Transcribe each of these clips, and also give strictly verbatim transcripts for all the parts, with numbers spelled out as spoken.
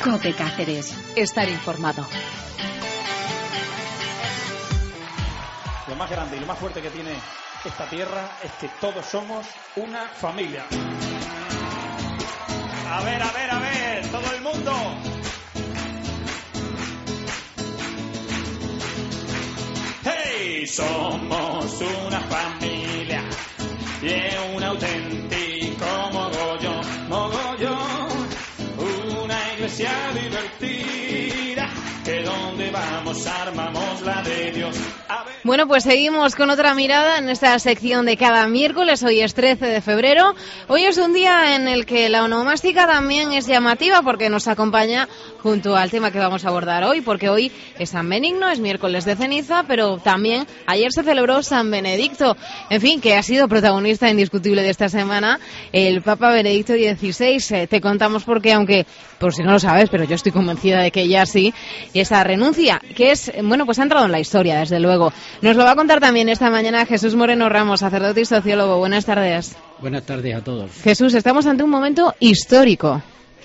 COPE Cáceres. Estar informado. Lo más grande y lo más fuerte que tiene esta tierra es que todos somos una familia. A ver, a ver, a ver, todo el mundo. ¡Hey! Somos una familia y es un auténtico mogollón, mogollón. Una iglesia divertida, que donde vamos armamos la de Dios. A ver. Bueno, pues seguimos con otra mirada en esta sección de cada miércoles. Hoy es trece de febrero. Hoy es un día en el que la onomástica también es llamativa porque nos acompaña junto al tema que vamos a abordar hoy, porque hoy es San Benigno, es miércoles de ceniza, pero también ayer se celebró San Benedicto. En fin, que ha sido protagonista indiscutible de esta semana el Papa Benedicto dieciséis. Eh, te contamos por qué, aunque por si no lo sabes, pero yo estoy convencida de que ya sí, esa renuncia, que es, bueno, pues ha entrado en la historia, desde luego. Nos lo va a contar también esta mañana Jesús Moreno Ramos, sacerdote y sociólogo. Buenas tardes. Buenas tardes a todos. Jesús, estamos ante un momento histórico.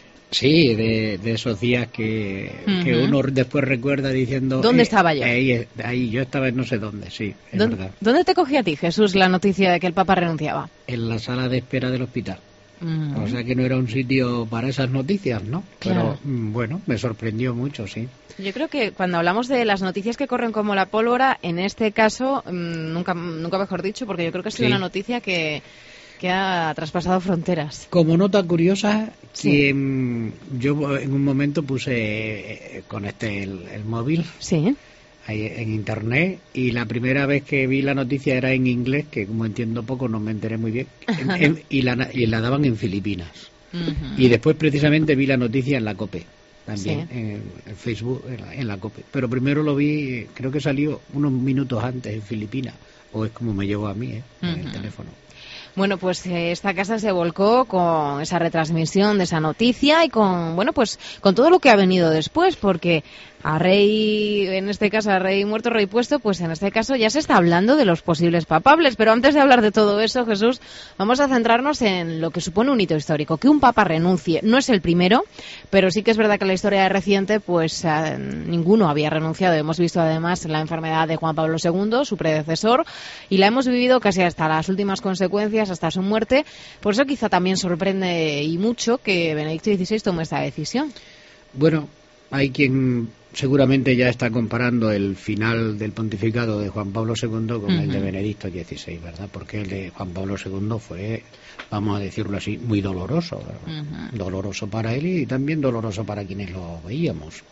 Sí, de, de esos días que, uh-huh. que uno después recuerda diciendo... ¿Dónde eh, estaba yo? Ahí, ahí, yo estaba en no sé dónde, sí, es ¿Dónde, verdad. ¿Dónde te cogió a ti, Jesús, la noticia de que el Papa renunciaba? En la sala de espera del hospital. Uh-huh. O sea que no era un sitio para esas noticias, ¿no? Claro. Pero bueno, me sorprendió mucho, sí. Yo creo que cuando hablamos de las noticias que corren como la pólvora, en este caso, nunca nunca mejor dicho, porque yo creo que ha sido sí. una noticia que, que ha traspasado fronteras. Como nota curiosa, sí. que mm, yo en un momento puse, eh, conecté el, el móvil sí. ahí en internet, y la primera vez que vi la noticia era en inglés, que como entiendo poco no me enteré muy bien, en, en, y, la, y la daban en Filipinas. Uh-huh. Y después precisamente vi la noticia en la COPE. También sí. en, en Facebook, en la, en la COPE. Pero primero lo vi, creo que salió unos minutos antes en Filipinas, o es como me llegó a mí, ¿eh? En uh-huh. el teléfono. Bueno, pues eh, esta casa se volcó con esa retransmisión de esa noticia y con, bueno, pues con todo lo que ha venido después, porque a rey, en este caso a rey muerto, rey puesto, pues en este caso ya se está hablando de los posibles papables. Pero antes de hablar de todo eso, Jesús, vamos a centrarnos en lo que supone un hito histórico, que un papa renuncie. No es el primero, pero sí que es verdad que en la historia reciente, pues eh, ninguno había renunciado. Hemos visto además la enfermedad de Juan Pablo segundo, su predecesor, y la hemos vivido casi hasta las últimas consecuencias, hasta su muerte. Por eso quizá también sorprende y mucho que Benedicto dieciséis tome esta decisión. Bueno, hay quien seguramente ya está comparando el final del pontificado de Juan Pablo segundo con uh-huh. el de Benedicto dieciséis, ¿verdad? Porque el de Juan Pablo segundo fue, vamos a decirlo así, muy doloroso. Uh-huh. Doloroso para él y también doloroso para quienes lo veíamos.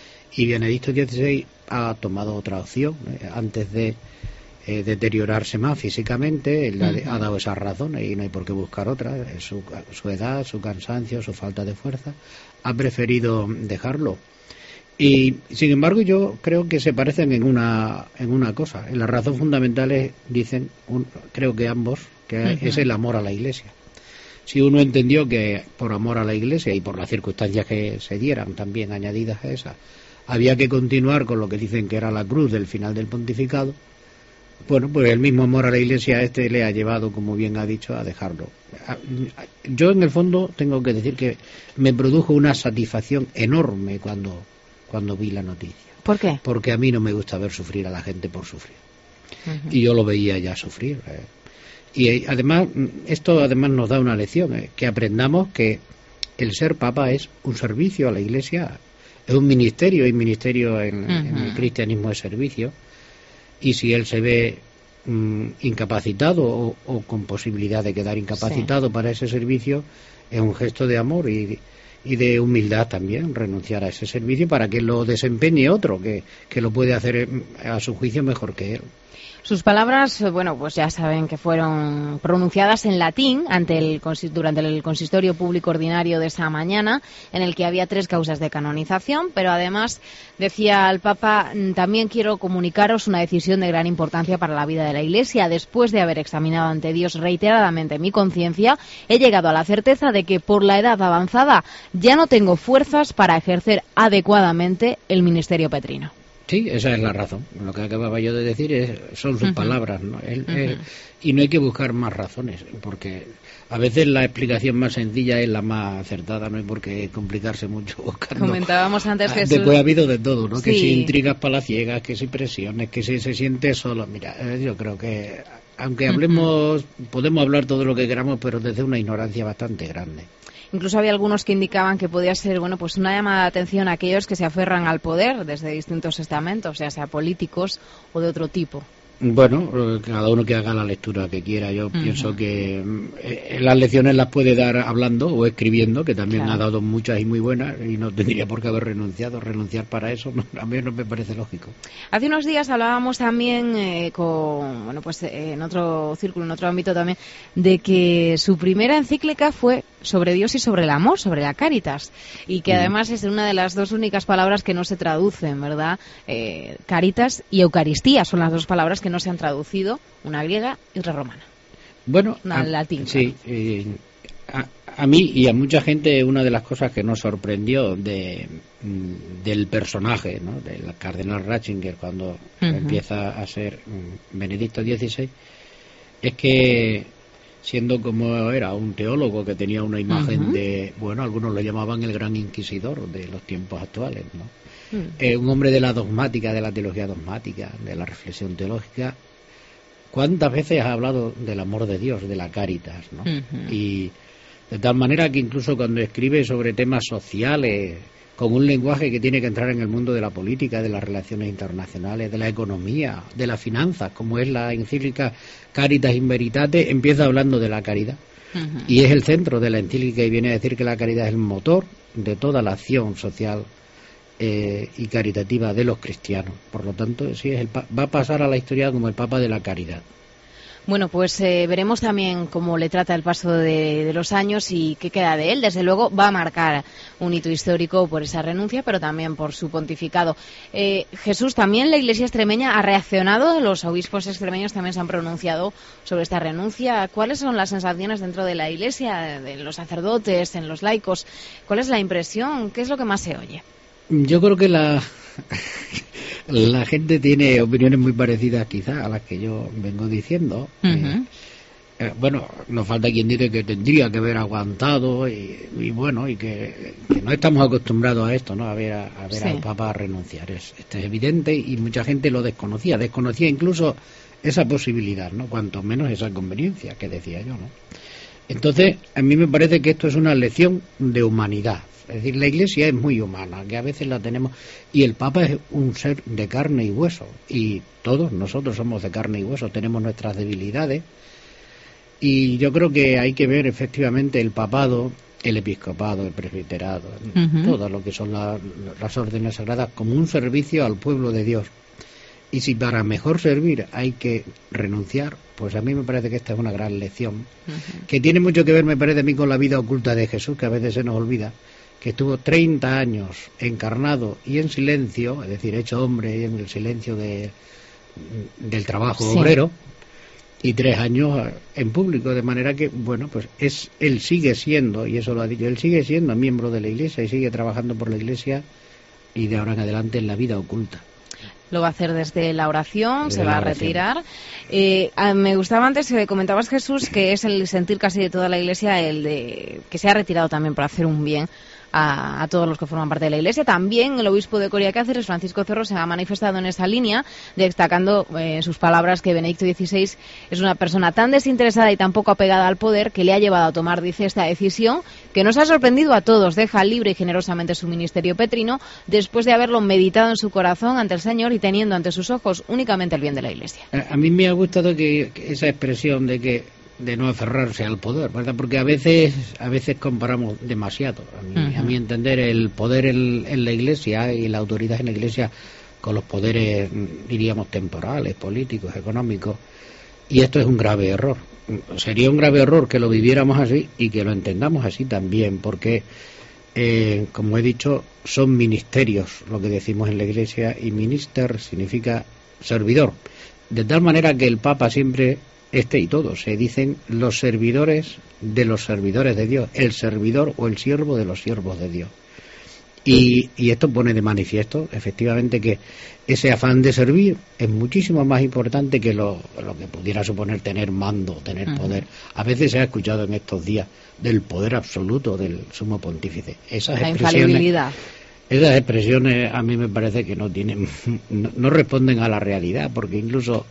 Y Benedicto dieciséis ha tomado otra opción, eh, antes de eh, deteriorarse más físicamente. Él uh-huh. ha, ha dado esas razones y no hay por qué buscar otras. Su, su edad, su cansancio, su falta de fuerza. Ha preferido dejarlo. Y sin embargo yo creo que se parecen en una en una cosa. En las razones fundamentales dicen, un, creo que ambos, que uh-huh. es el amor a la Iglesia. Si uno entendió que por amor a la Iglesia y por las circunstancias que se dieran también añadidas a esas, había que continuar con lo que dicen que era la cruz del final del pontificado, bueno, pues el mismo amor a la Iglesia este le ha llevado, como bien ha dicho, a dejarlo. Yo en el fondo tengo que decir que me produjo una satisfacción enorme cuando cuando vi la noticia. ¿Por qué? Porque a mí no me gusta ver sufrir a la gente por sufrir. Uh-huh. Y yo lo veía ya sufrir. Eh. Y además, esto además nos da una lección, eh, que aprendamos que el ser papa es un servicio a la Iglesia, es un ministerio, y ministerio en, uh-huh. en el cristianismo es servicio. Y si él se ve mm, incapacitado o, o con posibilidad de quedar incapacitado sí. para ese servicio, es un gesto de amor y y de humildad también, renunciar a ese servicio para que lo desempeñe otro, que, que lo puede hacer a su juicio mejor que él. Sus palabras, bueno, pues ya saben que fueron pronunciadas en latín ante el, durante el consistorio público ordinario de esa mañana, en el que había tres causas de canonización, pero además decía el Papa, también quiero comunicaros una decisión de gran importancia para la vida de la Iglesia. Después de haber examinado ante Dios reiteradamente mi conciencia, he llegado a la certeza de que por la edad avanzada ya no tengo fuerzas para ejercer adecuadamente el ministerio petrino. Sí, esa es la razón. Lo que acababa yo de decir es, son sus uh-huh. palabras, ¿no? Él, uh-huh. él, y no hay que buscar más razones, porque a veces la explicación más sencilla es la más acertada, no hay por qué complicarse mucho buscando. Comentábamos antes que después ha habido de todo, ¿no? Sí. Que si intrigas palaciegas, que si presiones, que si se siente solo. Mira, yo creo que aunque hablemos, uh-huh. podemos hablar todo lo que queramos, pero desde una ignorancia bastante grande. Incluso había algunos que indicaban que podía ser, bueno, pues una llamada de atención a aquellos que se aferran al poder desde distintos estamentos, ya sea políticos o de otro tipo. Bueno, cada uno que haga la lectura que quiera. Yo uh-huh. pienso que eh, las lecciones las puede dar hablando o escribiendo, que también claro. ha dado muchas y muy buenas, y no tendría por qué haber renunciado. Renunciar para eso no, a mí no me parece lógico. Hace unos días hablábamos también eh, con, bueno, pues eh, en otro círculo, en otro ámbito también, de que su primera encíclica fue sobre Dios y sobre el amor, sobre la Cáritas, y que uh-huh. además es una de las dos únicas palabras que no se traducen, ¿verdad? Eh, Cáritas y Eucaristía son las dos palabras que no se han traducido, una griega y otra romana. Bueno, una a, latín. Sí, eh, a, a mí y a mucha gente una de las cosas que nos sorprendió de del personaje, ¿no? Del cardenal Ratzinger cuando uh-huh. empieza a ser Benedicto dieciséis, es que siendo como era un teólogo que tenía una imagen uh-huh. de, bueno, algunos lo llamaban el gran inquisidor de los tiempos actuales, ¿no? Uh-huh. Eh, un hombre de la dogmática, de la teología dogmática, de la reflexión teológica. ¿Cuántas veces ha hablado del amor de Dios, de la Cáritas, ¿no? Uh-huh. Y de tal manera que incluso cuando escribe sobre temas sociales, con un lenguaje que tiene que entrar en el mundo de la política, de las relaciones internacionales, de la economía, de las finanzas, como es la encíclica Caritas in Veritate, empieza hablando de la caridad. Uh-huh. Y es el centro de la encíclica y viene a decir que la caridad es el motor de toda la acción social eh, y caritativa de los cristianos. Por lo tanto, sí es el pa- va a pasar a la historia como el Papa de la Caridad. Bueno, pues eh, veremos también cómo le trata el paso de, de los años y qué queda de él. Desde luego va a marcar un hito histórico por esa renuncia, pero también por su pontificado. Eh, Jesús, también la Iglesia extremeña ha reaccionado, los obispos extremeños también se han pronunciado sobre esta renuncia. ¿Cuáles son las sensaciones dentro de la Iglesia, de los sacerdotes, en los laicos? ¿Cuál es la impresión? ¿Qué es lo que más se oye? Yo creo que la... La gente tiene opiniones muy parecidas quizás a las que yo vengo diciendo. Uh-huh. Eh, eh, bueno, nos falta quien dice que tendría que haber aguantado y, y bueno, y que, que no estamos acostumbrados a esto, ¿no? A ver, a, a ver sí. al Papa renunciar. Es, esto es evidente y mucha gente lo desconocía. Desconocía incluso esa posibilidad, ¿no? Cuanto menos esa conveniencia que decía yo, ¿no? Entonces, a mí me parece que esto es una lección de humanidad. Es decir, la Iglesia es muy humana, que a veces la tenemos, y el Papa es un ser de carne y hueso, y todos nosotros somos de carne y hueso, tenemos nuestras debilidades, y yo creo que hay que ver efectivamente el papado, el episcopado, el presbiterado, uh-huh. todo lo que son la, las órdenes sagradas como un servicio al pueblo de Dios. Y si para mejor servir hay que renunciar, pues a mí me parece que esta es una gran lección, uh-huh. que tiene mucho que ver, me parece a mí, con la vida oculta de Jesús, que a veces se nos olvida, que estuvo treinta años encarnado y en silencio, es decir, hecho hombre en el silencio de, del trabajo sí. obrero, y tres años en público, de manera que, bueno, pues es él sigue siendo, y eso lo ha dicho, él sigue siendo miembro de la Iglesia y sigue trabajando por la Iglesia y de ahora en adelante en la vida oculta. Lo va a hacer desde la oración, desde se va a retirar. Eh, me gustaba antes que comentabas, Jesús, que es el sentir casi de toda la Iglesia el de que se ha retirado también para hacer un bien a, a todos los que forman parte de la Iglesia. También el obispo de Coria Cáceres, Francisco Cerro, se ha manifestado en esa línea, destacando en eh, sus palabras que Benedicto dieciséis es una persona tan desinteresada y tan poco apegada al poder que le ha llevado a tomar, dice, esta decisión que nos ha sorprendido a todos. Deja libre y generosamente su ministerio petrino después de haberlo meditado en su corazón ante el Señor y teniendo ante sus ojos únicamente el bien de la Iglesia. A, a mí me ha gustado que, que esa expresión de que de no aferrarse al poder, ¿verdad? Porque a veces a veces comparamos demasiado. A mi, uh-huh. a mi entender, el poder en, en la Iglesia y la autoridad en la Iglesia con los poderes, diríamos, temporales, políticos, económicos, y esto es un grave error. Sería un grave error que lo viviéramos así y que lo entendamos así también, porque, eh, como he dicho, son ministerios lo que decimos en la Iglesia, y minister significa servidor, de tal manera que el Papa siempre... Este y todos se dicen los servidores de los servidores de Dios, el servidor o el siervo de los siervos de Dios. Y, y esto pone de manifiesto, efectivamente, que ese afán de servir es muchísimo más importante que lo, lo que pudiera suponer tener mando, tener uh-huh. poder. A veces se ha escuchado en estos días del poder absoluto del sumo pontífice. Esas La expresiones, infalibilidad. Esas expresiones a mí me parece que no tienen, no, no responden a la realidad, porque incluso,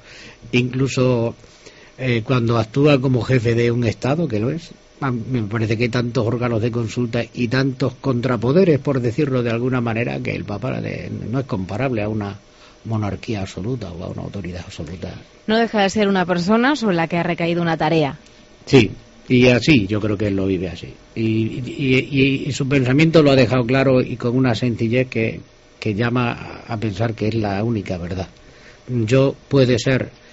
incluso eh, cuando actúa como jefe de un Estado, que lo es, me parece que hay tantos órganos de consulta y tantos contrapoderes, por decirlo de alguna manera, que el Papa no es comparable a una monarquía absoluta o a una autoridad absoluta. No deja de ser una persona sobre la que ha recaído una tarea. Sí, y así, yo creo que él lo vive así. Y, y, y, y su pensamiento lo ha dejado claro y con una sencillez que, que llama a pensar que es la única verdad. Yo puede ser...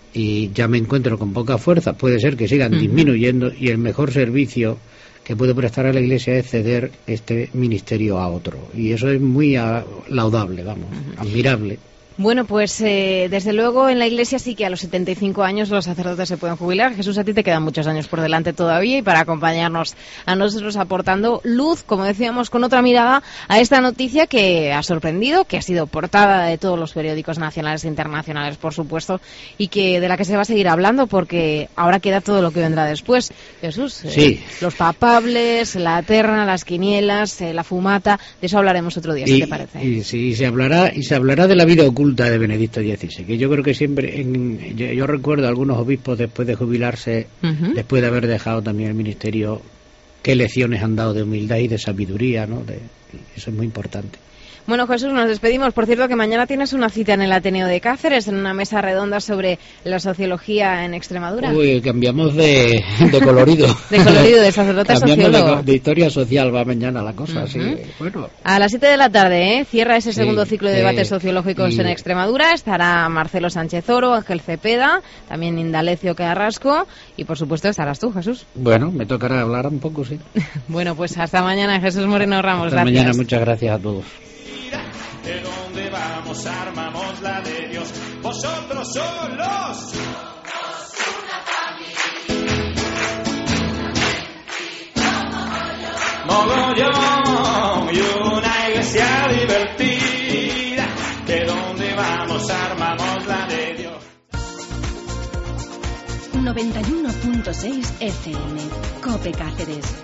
y ya me encuentro con poca fuerza, puede ser que sigan uh-huh. disminuyendo, y el mejor servicio que puede prestar a la Iglesia es ceder este ministerio a otro, y eso es muy a, laudable, vamos, uh-huh. admirable. Bueno, pues eh, desde luego en la Iglesia sí que a los setenta y cinco años los sacerdotes se pueden jubilar. Jesús, a ti te quedan muchos años por delante todavía, y para acompañarnos a nosotros aportando luz, como decíamos, con otra mirada a esta noticia que ha sorprendido, que ha sido portada de todos los periódicos nacionales e internacionales, por supuesto, y que de la que se va a seguir hablando, porque ahora queda todo lo que vendrá después. Jesús, eh, sí. los papables, la terna, las quinielas, eh, la fumata, de eso hablaremos otro día, y, si te parece. Y sí, se hablará, y se hablará de la vida oculta de Benedicto dieciséis, que yo creo que siempre, en, yo, yo recuerdo a algunos obispos después de jubilarse, uh-huh. después de haber dejado también el ministerio, qué lecciones han dado de humildad y de sabiduría, ¿no? De, eso es muy importante. Bueno, Jesús, nos despedimos. Por cierto, que mañana tienes una cita en el Ateneo de Cáceres, en una mesa redonda sobre la sociología en Extremadura. Uy, cambiamos de, de colorido. De colorido, de sacerdote sociólogo. De, de historia social va mañana la cosa, uh-huh. sí. Bueno. A las siete de la tarde, ¿eh? Cierra ese sí, segundo ciclo de debates eh, sociológicos y... en Extremadura. Estará Marcelo Sánchez Oro, Ángel Cepeda, también Indalecio Carrasco, y por supuesto estarás tú, Jesús. Bueno, me tocará hablar un poco, sí. Bueno, pues hasta mañana, Jesús Moreno Ramos. Hasta gracias. mañana, muchas gracias a todos. ¿De dónde vamos? Armamos la de Dios. Vosotros solos. Somos una familia. Mogollón y una iglesia divertida. ¿De dónde vamos? Armamos la de Dios. noventa y uno punto seis F M. COPE Cáceres.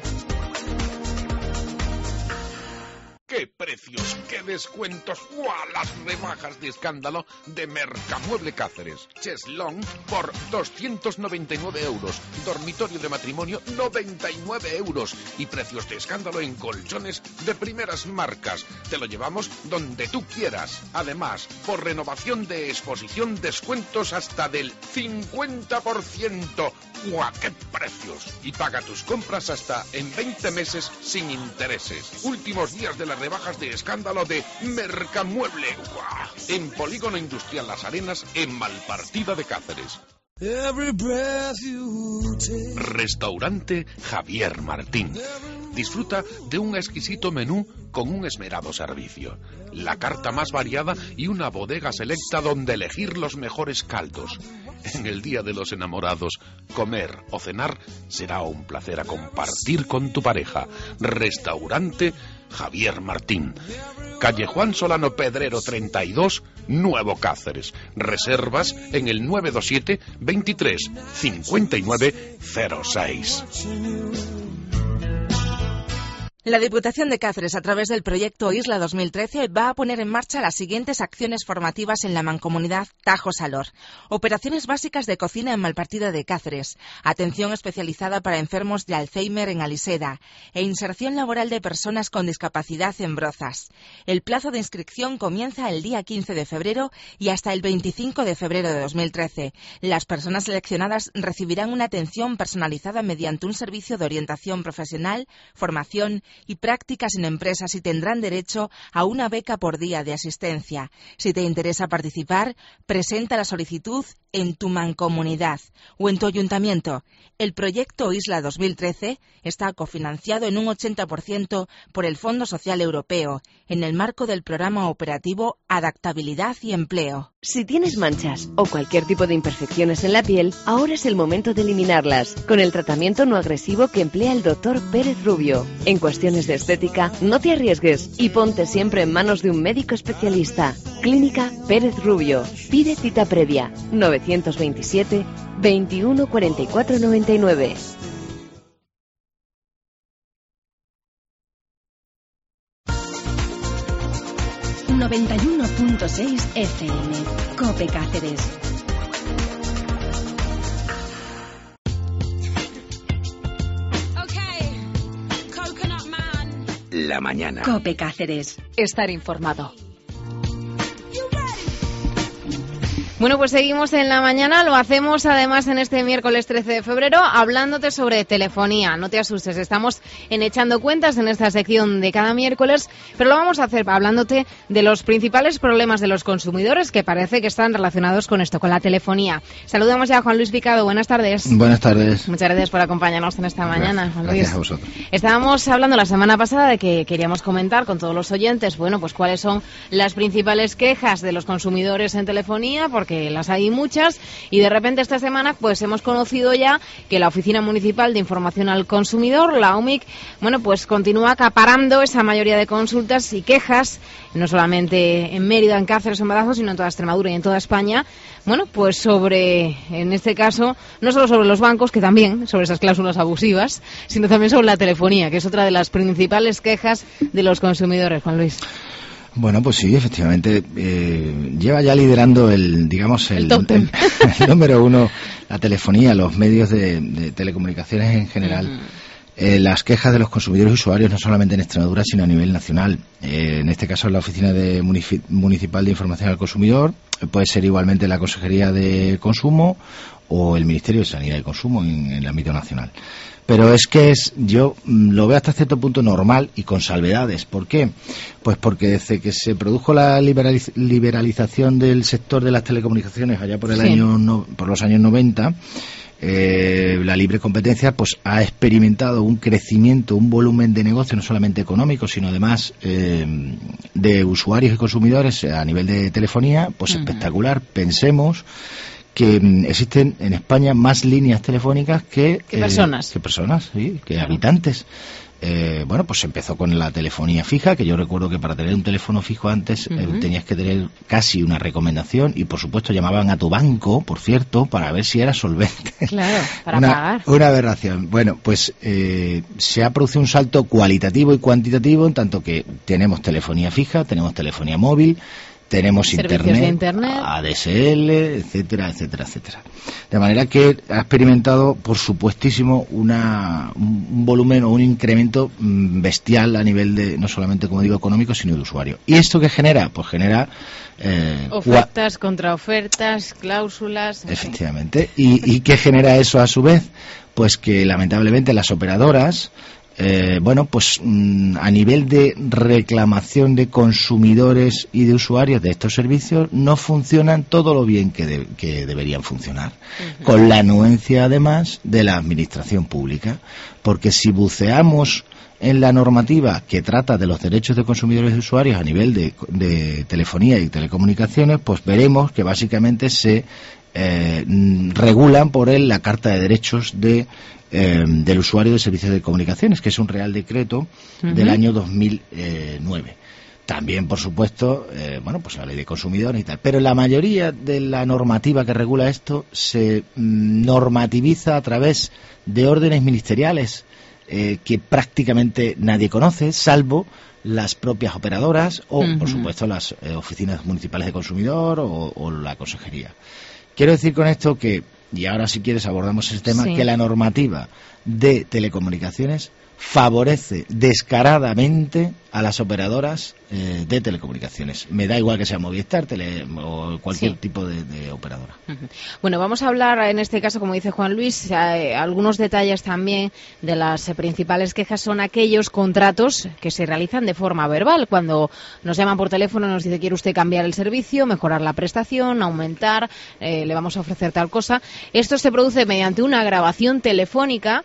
¡Qué precios, qué descuentos! ¡Guau! Las rebajas de escándalo de Mercamueble Cáceres. Cheslong por doscientos noventa y nueve euros. Dormitorio de matrimonio, noventa y nueve euros. Y precios de escándalo en colchones de primeras marcas. Te lo llevamos donde tú quieras. Además, por renovación de exposición, descuentos hasta del cincuenta por ciento. ¡Guau! ¡Qué precios! Y paga tus compras hasta en veinte meses sin intereses. Últimos días de las rebajas de escándalo de Mercamueble. ¡Guau! En Polígono Industrial Las Arenas, en Malpartida de Cáceres. Restaurante Javier Martín. Disfruta de un exquisito menú con un esmerado servicio, la carta más variada y una bodega selecta donde elegir los mejores caldos. En el Día de los Enamorados, comer o cenar será un placer a compartir con tu pareja. Restaurante Javier Martín. Calle Juan Solano Pedrero treinta y dos, Nuevo Cáceres. Reservas en el nueve dos siete, veintitrés, cincuenta y nueve, cero seis. La Diputación de Cáceres, a través del proyecto Isla dos mil trece, va a poner en marcha las siguientes acciones formativas en la mancomunidad Tajo-Salor. Operaciones básicas de cocina en Malpartida de Cáceres, atención especializada para enfermos de Alzheimer en Aliseda e inserción laboral de personas con discapacidad en Brozas. El plazo de inscripción comienza el día quince de febrero y hasta el veinticinco de febrero de dos mil trece. Las personas seleccionadas recibirán una atención personalizada mediante un servicio de orientación profesional, formación y prácticas en empresas, y tendrán derecho a una beca por día de asistencia. Si te interesa participar, presenta la solicitud en tu mancomunidad o en tu ayuntamiento. El proyecto Isla dos mil trece está cofinanciado en un ochenta por ciento por el Fondo Social Europeo, en el marco del programa operativo Adaptabilidad y Empleo. Si tienes manchas o cualquier tipo de imperfecciones en la piel, ahora es el momento de eliminarlas con el tratamiento no agresivo que emplea el doctor Pérez Rubio. En cuestiones de estética, no te arriesgues y ponte siempre en manos de un médico especialista. Clínica Pérez Rubio. Pide cita previa. novecientos veintisiete, veintiuno, cuarenta y cuatro, noventa y nueve. noventa y uno punto seis F M. COPE Cáceres. La mañana. COPE Cáceres. Estar informado. Bueno, pues seguimos en la mañana, lo hacemos además en este miércoles trece de febrero, hablándote sobre telefonía. No te asustes, estamos en Echando Cuentas en esta sección de cada miércoles, pero lo vamos a hacer hablándote de los principales problemas de los consumidores que parece que están relacionados con esto, con la telefonía. Saludamos ya a Juan Luis Picado, buenas tardes. Buenas tardes. Muchas gracias por acompañarnos en esta mañana, Juan Luis. Gracias a vosotros. Estábamos hablando la semana pasada de que queríamos comentar con todos los oyentes, bueno, pues cuáles son las principales quejas de los consumidores en telefonía, porque que las hay muchas, y de repente esta semana pues hemos conocido ya que la Oficina Municipal de Información al Consumidor, la O M I C, bueno, pues continúa acaparando esa mayoría de consultas y quejas, no solamente en Mérida, en Cáceres, en Badajoz, sino en toda Extremadura y en toda España, bueno, pues sobre, en este caso, no solo sobre los bancos, que también, sobre esas cláusulas abusivas, sino también sobre la telefonía, que es otra de las principales quejas de los consumidores, Juan Luis. Bueno, pues sí, efectivamente, eh, lleva ya liderando el, digamos, el, el, el, el número uno, la telefonía, los medios de, de telecomunicaciones en general. Uh-huh. Eh, las quejas de los consumidores y usuarios, no solamente en Extremadura, sino a nivel nacional. Eh, en este caso, la Oficina de Munici- Municipal de Información al Consumidor, eh, puede ser igualmente la Consejería de Consumo o el Ministerio de Sanidad y Consumo en, en el ámbito nacional. Pero es que es, yo lo veo hasta cierto punto normal y con salvedades. ¿Por qué? Pues porque desde que se produjo la liberaliz- liberalización del sector de las telecomunicaciones allá por el sí. año no, por los años noventa, eh, la libre competencia pues ha experimentado un crecimiento, un volumen de negocio no solamente económico, sino además eh, de usuarios y consumidores a nivel de telefonía, pues uh-huh. espectacular. Pensemos que existen en España más líneas telefónicas que, ¿Qué personas? Eh, que personas, sí, que claro. habitantes. Eh, bueno, pues empezó con la telefonía fija, que yo recuerdo que para tener un teléfono fijo antes uh-huh. eh, tenías que tener casi una recomendación y, por supuesto, llamaban a tu banco, por cierto, para ver si era solvente. Claro, para una, pagar. Una aberración. Bueno, pues eh, se ha producido un salto cualitativo y cuantitativo en tanto que tenemos telefonía fija, tenemos telefonía móvil, tenemos internet, internet, A D S L, etcétera, etcétera, etcétera. De manera que ha experimentado, por supuestísimo, una, un volumen o un incremento bestial a nivel de, no solamente, como digo, económico, sino de usuario. ¿Y esto qué genera? Pues genera... Eh, ofertas, contraofertas, cláusulas... Efectivamente. ¿Y, ¿Y qué genera eso a su vez? Pues que, lamentablemente, las operadoras... Eh, bueno, pues mmm, a nivel de reclamación de consumidores y de usuarios de estos servicios no funcionan todo lo bien que, de, que deberían funcionar, uh-huh. con la anuencia además de la administración pública, porque si buceamos en la normativa que trata de los derechos de consumidores y usuarios a nivel de, de telefonía y telecomunicaciones, pues veremos que básicamente se eh, regulan por él la Carta de Derechos de Eh, del usuario de servicios de comunicaciones, que es un Real Decreto uh-huh. del año dos mil nueve. También, por supuesto, eh, bueno, pues la Ley de Consumidores y tal. Pero la mayoría de la normativa que regula esto se mm, normativiza a través de órdenes ministeriales eh, que prácticamente nadie conoce, salvo las propias operadoras o, uh-huh. por supuesto, las eh, oficinas municipales de consumidor o, o la consejería. Quiero decir con esto que, y ahora si quieres abordamos ese tema, sí. que la normativa de telecomunicaciones favorece descaradamente a las operadoras eh, de telecomunicaciones. Me da igual que sea Movistar tele, o cualquier sí. tipo de, de operadora. Uh-huh. Bueno, vamos a hablar en este caso, como dice Juan Luis, eh, algunos detalles también de las eh, principales quejas son aquellos contratos que se realizan de forma verbal. Cuando nos llaman por teléfono nos dice, ¿quiere usted cambiar el servicio, mejorar la prestación, aumentar, eh, le vamos a ofrecer tal cosa? Esto se produce mediante una grabación telefónica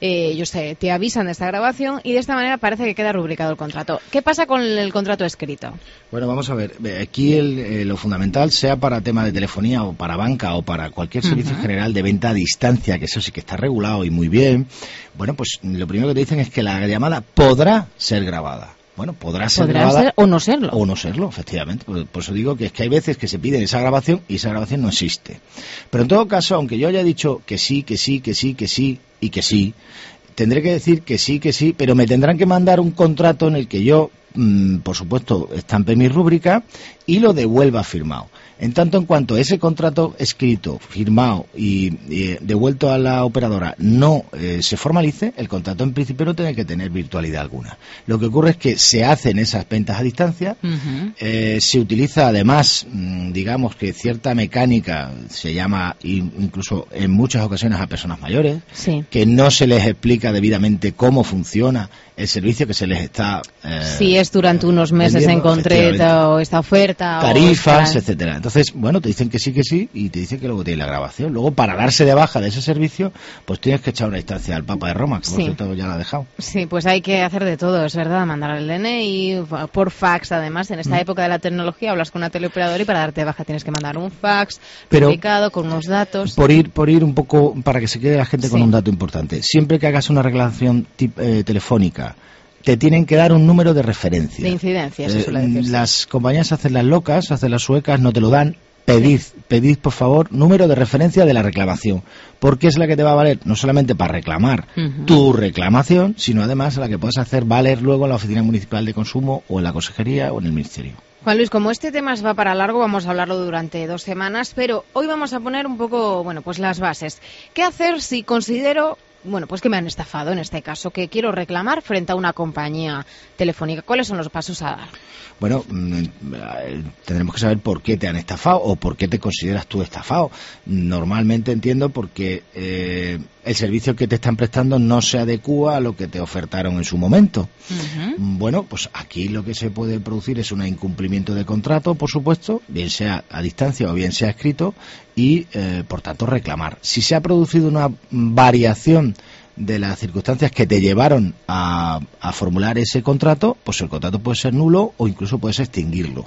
eh, ellos te, te avisan de esta grabación y de esta manera parece que queda rubricado el contrato. ¿Qué pasa con el contrato escrito? Bueno, vamos a ver, aquí el, eh, lo fundamental, sea para tema de telefonía o para banca o para cualquier servicio uh-huh. general de venta a distancia, que eso sí que está regulado y muy bien, bueno, pues lo primero que te dicen es que la llamada podrá ser grabada. Bueno, podrá ser ¿Podrá grabada ser o no serlo? O no serlo, efectivamente. Por, por eso digo que es que hay veces que se pide esa grabación y esa grabación no existe. Pero en todo caso, aunque yo haya dicho que sí, que sí, que sí, que sí y que sí, tendré que decir que sí, que sí, pero me tendrán que mandar un contrato en el que yo, mmm, por supuesto, estampe mi rúbrica y lo devuelva firmado. En tanto en cuanto ese contrato escrito, firmado y, y devuelto a la operadora no eh, se formalice, el contrato en principio no tiene que tener virtualidad alguna. Lo que ocurre es que se hacen esas ventas a distancia, uh-huh. eh, se utiliza además, mmm, digamos que cierta mecánica, se llama incluso en muchas ocasiones a personas mayores, sí. que no se les explica debidamente cómo funciona el servicio que se les está eh, si es durante unos meses en concreto esta oferta tarifas, o etcétera. Entonces, bueno, te dicen que sí, que sí y te dicen que luego tiene la grabación. Luego, para darse de baja de ese servicio, pues tienes que echar una instancia al Papa de Roma, que por sí. cierto ya la ha dejado. Sí, pues hay que hacer de todo, es verdad, mandar el D N I por fax, además, en esta mm. época de la tecnología hablas con una teleoperadora y para darte de baja tienes que mandar un fax publicado con unos datos. Por ir, por ir un poco, para que se quede la gente sí. con un dato importante, siempre que hagas una reclamación tip, eh, telefónica, te tienen que dar un número de referencia. De incidencia, eso suele decirse. Las compañías hacen las locas, hacen las suecas, no te lo dan. Pedid, pedid por favor número de referencia de la reclamación, porque es la que te va a valer no solamente para reclamar uh-huh. tu reclamación, sino además la que puedes hacer valer luego en la Oficina Municipal de Consumo o en la Consejería o en el Ministerio. Juan Luis, como este tema va para largo, vamos a hablarlo durante dos semanas, pero hoy vamos a poner un poco, bueno, pues las bases. ¿Qué hacer si considero, bueno, pues que me han estafado en este caso, que quiero reclamar frente a una compañía telefónica? ¿Cuáles son los pasos a dar? Bueno, tendremos que saber por qué te han estafado o por qué te consideras tú estafado. Normalmente entiendo porque eh, el servicio que te están prestando no se adecúa a lo que te ofertaron en su momento. Uh-huh. Bueno, pues aquí lo que se puede producir es un incumplimiento de contrato, por supuesto, bien sea a distancia o bien sea escrito, y eh, por tanto reclamar. Si se ha producido una variación de las circunstancias que te llevaron a, a formular ese contrato, pues el contrato puede ser nulo o incluso puedes extinguirlo.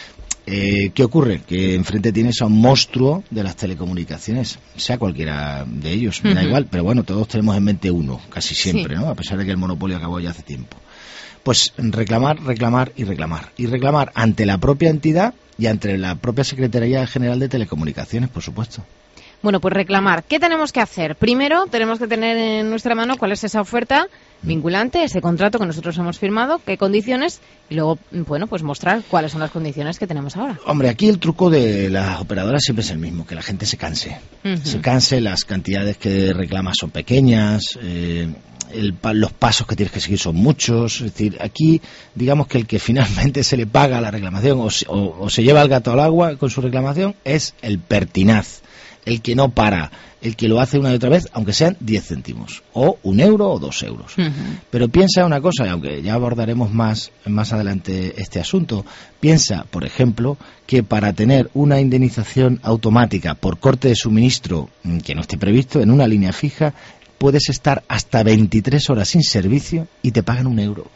Eh, ¿Qué ocurre? Que enfrente tienes a un monstruo de las telecomunicaciones, sea cualquiera de ellos, me da uh-huh. igual, pero bueno, todos tenemos en mente uno, casi siempre, sí. ¿no? A pesar de que el monopolio acabó ya hace tiempo. Pues reclamar, reclamar y reclamar. Y reclamar ante la propia entidad y ante la propia Secretaría General de Telecomunicaciones, por supuesto. Bueno, pues reclamar. ¿Qué tenemos que hacer? Primero, tenemos que tener en nuestra mano cuál es esa oferta vinculante, ese contrato que nosotros hemos firmado, qué condiciones, y luego, bueno, pues mostrar cuáles son las condiciones que tenemos ahora. Hombre, aquí el truco de las operadoras siempre es el mismo, que la gente se canse. Uh-huh. Se canse, las cantidades que reclamas son pequeñas, eh, el, los pasos que tienes que seguir son muchos. Es decir, aquí, digamos que el que finalmente se le paga la reclamación o, o, o se lleva el gato al agua con su reclamación es el pertinaz. El que no para, el que lo hace una y otra vez, aunque sean diez céntimos, o un euro o dos euros. Uh-huh. Pero piensa una cosa, y aunque ya abordaremos más, más adelante este asunto, piensa, por ejemplo, que para tener una indemnización automática por corte de suministro que no esté previsto en una línea fija, puedes estar hasta veintitrés horas sin servicio y te pagan un euro.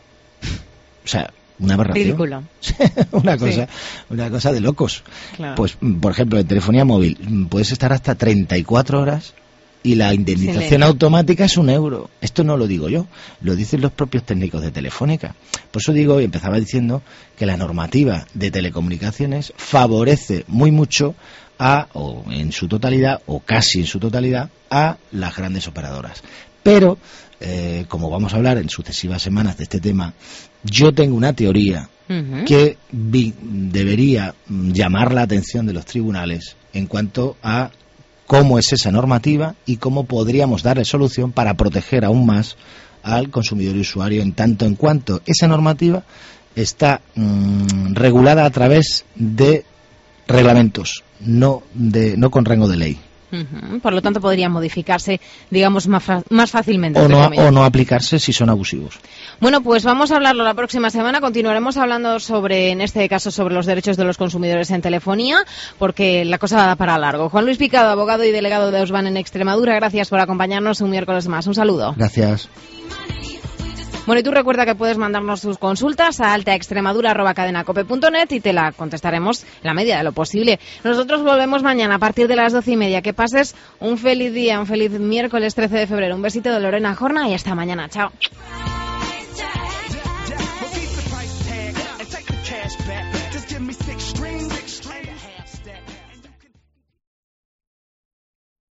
O sea, una aberración. Ridículo. una cosa, sí. una cosa de locos. Claro. Pues, por ejemplo, en telefonía móvil puedes estar hasta treinta y cuatro horas y la indemnización automática es un euro. Esto no lo digo yo, lo dicen los propios técnicos de Telefónica. Por eso digo, y empezaba diciendo, que la normativa de telecomunicaciones favorece muy mucho a, o en su totalidad, o casi en su totalidad, a las grandes operadoras. Pero, eh, como vamos a hablar en sucesivas semanas de este tema, yo tengo una teoría uh-huh. que vi, debería llamar la atención de los tribunales en cuanto a cómo es esa normativa y cómo podríamos darle solución para proteger aún más al consumidor y usuario, en tanto en cuanto esa normativa está mmm, regulada a través de reglamentos, no de no con rango de ley. Uh-huh. Por lo tanto, podrían modificarse, digamos, más, más fácilmente. O no, o no aplicarse si son abusivos. Bueno, pues vamos a hablarlo la próxima semana. Continuaremos hablando sobre, en este caso, sobre los derechos de los consumidores en telefonía, porque la cosa da para largo. Juan Luis Picado, abogado y delegado de Ausban en Extremadura, gracias por acompañarnos un miércoles más. Un saludo. Gracias. Bueno, y tú recuerda que puedes mandarnos tus consultas a altaextremadura arroba cadenacope punto net y te la contestaremos la medida de lo posible. Nosotros volvemos mañana a partir de las doce y media. Que pases un feliz día, un feliz miércoles trece de febrero. Un besito de Lorena Jorna y hasta mañana. Chao.